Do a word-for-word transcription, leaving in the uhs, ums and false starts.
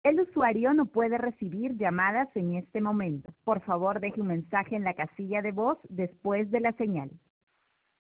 El usuario no puede recibir llamadas en este momento. Por favor, deje un mensaje en la casilla de voz después de la señal.